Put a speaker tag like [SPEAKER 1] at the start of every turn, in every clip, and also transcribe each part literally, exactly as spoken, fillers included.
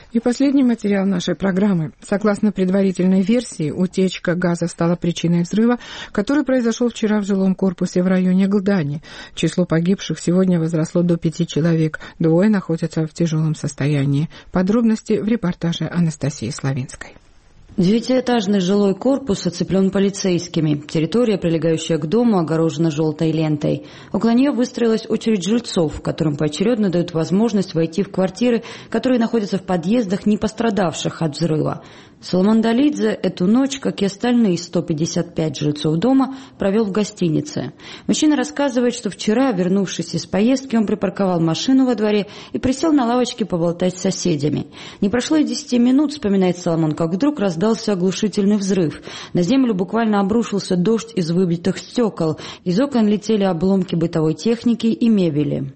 [SPEAKER 1] И последний материал нашей программы. Согласно предварительной версии, утечка газа стала причиной взрыва, который произошел вчера в жилом корпусе в районе Гдани. Число погибших сегодня возросло до пяти человек. Двое находятся в тяжелом состоянии. Подробности в репортаже Анастасии Славинской.
[SPEAKER 2] Девятиэтажный жилой корпус оцеплен полицейскими. Территория, прилегающая к дому, огорожена желтой лентой. Около нее выстроилась очередь жильцов, которым поочередно дают возможность войти в квартиры, которые находятся в подъездах, не пострадавших от взрыва. Соломон Далидзе эту ночь, как и остальные сто пятьдесят пять жильцов дома, провел в гостинице. Мужчина рассказывает, что вчера, вернувшись из поездки, он припарковал машину во дворе и присел на лавочке поболтать с соседями. Не прошло и десяти минут, вспоминает Соломон, как вдруг раздался оглушительный взрыв. На землю буквально обрушился дождь из выбитых стекол. Из окон летели обломки бытовой техники и мебели.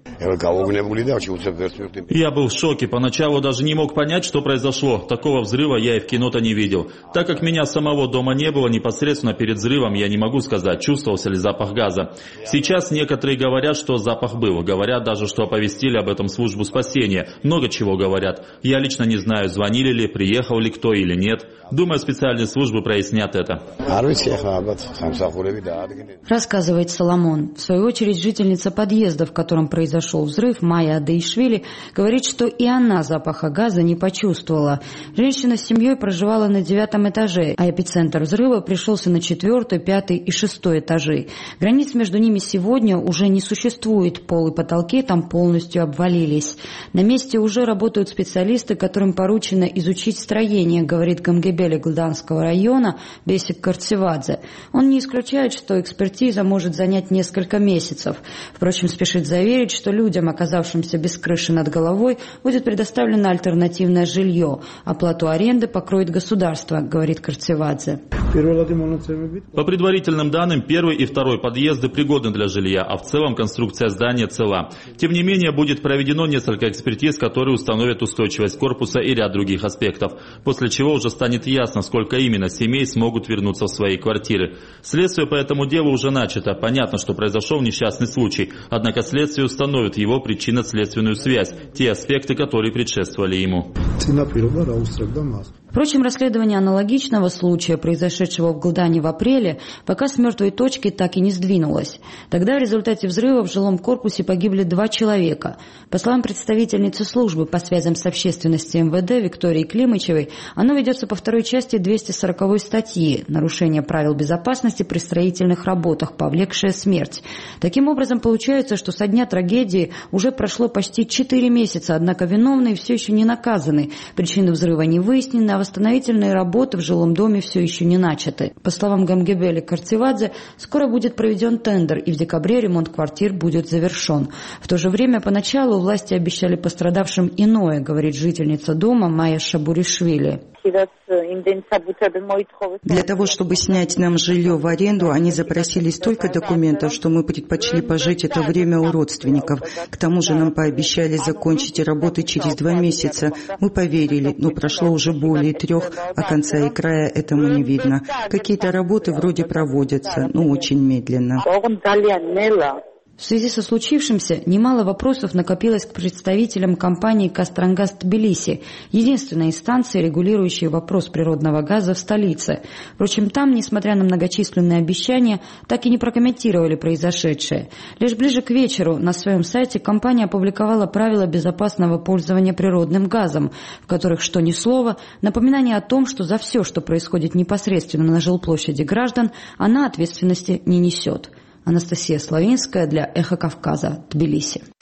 [SPEAKER 3] Я был в шоке. Поначалу даже не мог понять, что произошло. Такого взрыва я и в кино не видел. Так как меня самого дома не было, непосредственно перед взрывом я не могу сказать, чувствовался ли запах газа. Сейчас некоторые говорят, что запах был. Говорят даже, что оповестили об этом службу спасения. Много чего говорят. Я лично не знаю, звонили ли, приехал ли кто или нет. Думаю, специальные службы прояснят это.
[SPEAKER 2] Рассказывает Соломон. В свою очередь, жительница подъезда, в котором произошел взрыв, Майя Адаишвили, говорит, что и она запаха газа не почувствовала. Женщина с семьей проживала на девятом этаже, а эпицентр взрыва пришелся на четвертый, пятый и шестой этажи. Границ между ними сегодня уже не существует, пол и потолки там полностью обвалились. На месте уже работают специалисты, которым поручено изучить строение, говорит Гамгебели Гданского района Бесик Карцевадзе. Он не исключает, что экспертиза может занять несколько месяцев. Впрочем, спешит заверить, что людям, оказавшимся без крыши над головой, будет предоставлено альтернативное жилье. Оплату аренды покроет государство, говорит Карцевадзе.
[SPEAKER 3] По предварительным данным, первый и второй подъезды пригодны для жилья, а в целом конструкция здания цела. Тем не менее, будет проведено несколько экспертиз, которые установят устойчивость корпуса и ряд других аспектов, после чего уже станет ясно, сколько именно семей смогут вернуться в свои квартиры. Следствие по этому делу уже начато. Понятно, что произошел несчастный случай, однако следствие установит его причинно-следственную связь, те аспекты, которые предшествовали ему.
[SPEAKER 2] Впрочем, расследование аналогичного случая, произошедшего в Гдани в апреле, пока с мертвой точки так и не сдвинулось. Тогда в результате взрыва в жилом корпусе погибли два человека. По словам представительницы службы по связям с общественностью эм вэ дэ Виктории Климычевой, оно ведется по второй части двухсот сороковой статьи «Нарушение правил безопасности при строительных работах, повлекшее смерть». Таким образом, получается, что со дня трагедии уже прошло почти четыре месяца, однако виновные все еще не наказаны, причины взрыва не выяснены, а восстановительные работы в жилом доме все еще не начаты. По словам Гамгебели Карцевадзе, скоро будет проведен тендер, и в декабре ремонт квартир будет завершен. В то же время поначалу власти обещали пострадавшим иное, говорит жительница дома Майя Шабуришвили.
[SPEAKER 4] Для того, чтобы снять нам жилье в аренду, они запросили столько документов, что мы предпочли пожить это время у родственников. К тому же нам пообещали закончить работы через два месяца. Мы поверили, но прошло уже более трех, а конца и края этому не видно. Какие-то работы вроде проводятся, но очень медленно.
[SPEAKER 2] В связи со случившимся немало вопросов накопилось к представителям компании «Кастрангаз Тбилиси», единственной инстанции, регулирующей вопрос природного газа в столице. Впрочем, там, несмотря на многочисленные обещания, так и не прокомментировали произошедшее. Лишь ближе к вечеру на своем сайте компания опубликовала правила безопасного пользования природным газом, в которых, что ни слова, напоминание о том, что за все, что происходит непосредственно на жилплощади граждан, она ответственности не несет. Анастасия Славинская для «Эхо Кавказа», Тбилиси.